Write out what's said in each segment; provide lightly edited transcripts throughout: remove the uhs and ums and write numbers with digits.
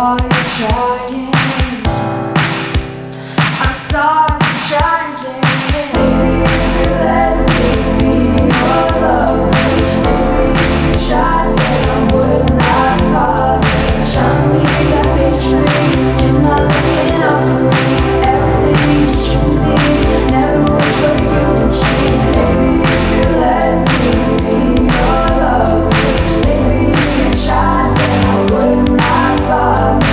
saw you trying. I saw you trying. Maybe if you let me be your lover, maybe if you tried, then I would not bother. Tell me that basically you're not looking out for me. Everything is truly never was what you would see. Maybe if you let me be your lover, maybe if you tried, then I would not bother.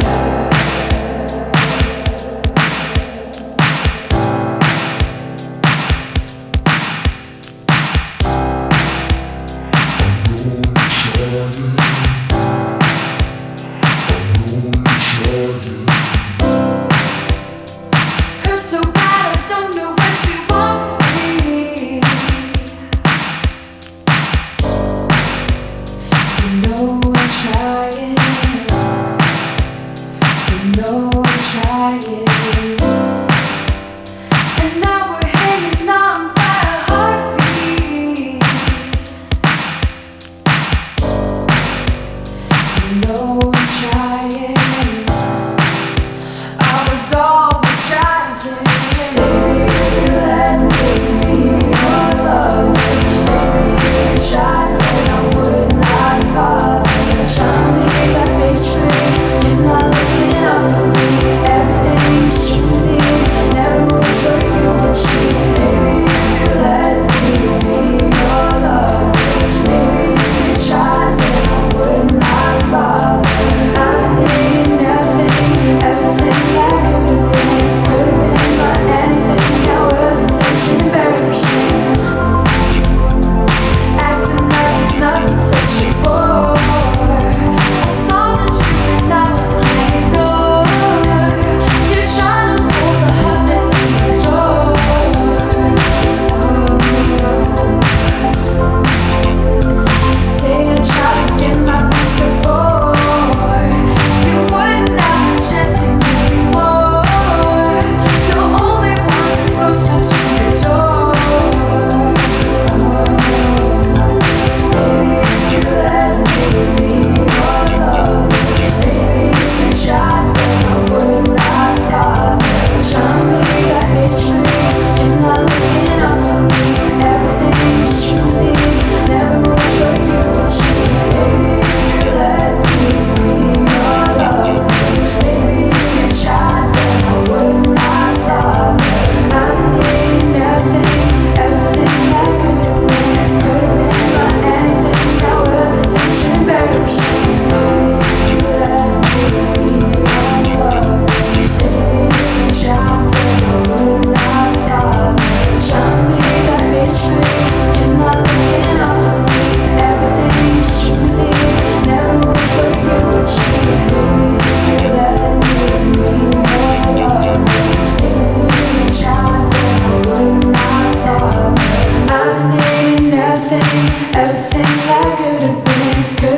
Hurts so bad, I don't know what you want from me. You know I'm trying. You know I'm trying. And now we're hanging on by a heartbeat. You know I'm trying. I was always trying. Maybe if you let me be your lover, maybe if you tried, then I would not bother. Tell me that basically you're not looking out for me. Everything's truly never was what you would see. Maybe if you let me be your lover, maybe if you tried, then I would not bother. I've needed everything that could have been my anything. Now everything's embarrassing. Acting like it's nothing, such a bore. I saw the truth and I just can't ignore. You're trying to hold the heart that you store. Say I tried to get my best before. You wouldn't have a chance to give me more. You're only wanting closer to your door. Maybe if you let me be your lover, maybe if you tried, then I would not bother. Tell me that basically you're not looking out for me. Everything is truly never was what you would see. Maybe if you let me be your lover, maybe if you tried, then I would not bother. I've needed everything that could have been my anything. Now everything's embarrassing. Maybe if you let me be your lover, maybe if you tried, then I would not bother. Tell me that basically you're not looking out for me. Everything's truly never was what you would see. Maybe if you let me be your lover, maybe if you tried, then I would not bother. I've needed everything that could have been.